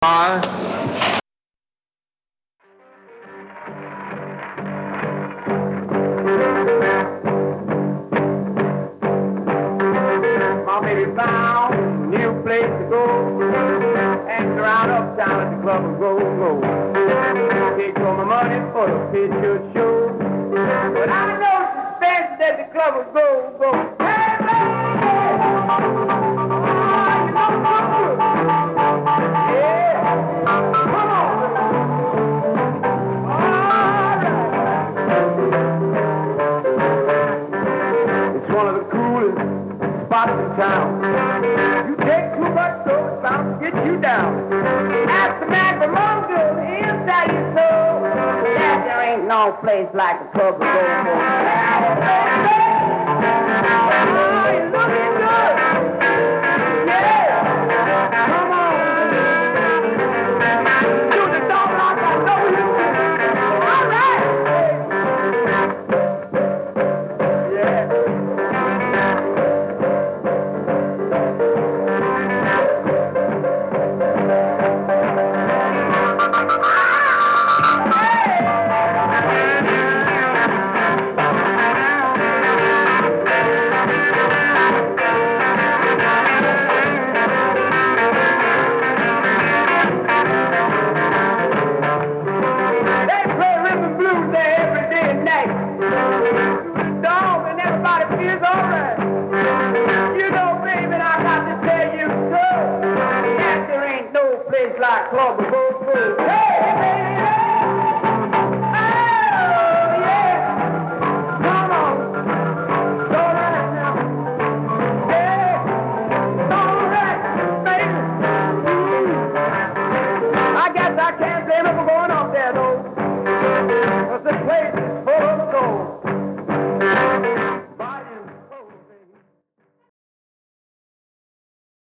My baby found a new place to go. Hang around uptown at the club and go. Take all my money for the picture show. But I know she's fancy that the club will go. Hey, baby! Oh, you know I'm good. Yeah, come on. All right. It's one of the coolest spots in town. You take too much, so it's bound to get you down. Ask the man from Mongo, he'll tell you so. That there ain't no place like a club to go for. Oh, you're looking good. Yeah, come on. Do the dog like I know you. All right. Yeah. Like club to go. Hey, baby! Oh, yeah! Come on! So right now. Yeah! All right, baby! I guess I can't blame her for going